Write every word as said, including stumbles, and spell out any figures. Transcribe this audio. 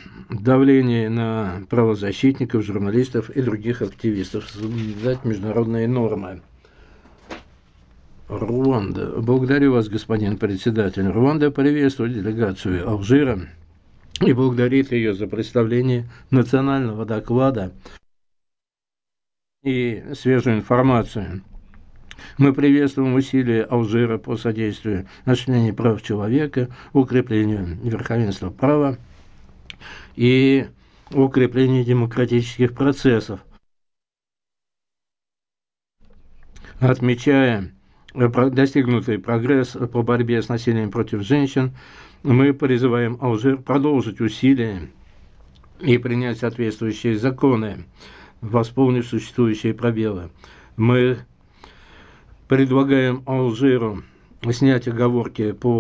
давление на правозащитников, журналистов и других активистов, соблюдать международные нормы. Руанда. Благодарю вас, господин председатель. Руанда приветствует делегацию Алжира и благодарит ее за представление национального доклада и свежую информацию. Мы приветствуем усилия Алжира по содействию осуществлению прав человека, укреплению верховенства права и укреплению демократических процессов, отмечая достигнутый прогресс по борьбе с насилием против женщин. Мы призываем Алжир продолжить усилия и принять соответствующие законы, восполнив существующие пробелы. Мы предлагаем Алжиру снять оговорки по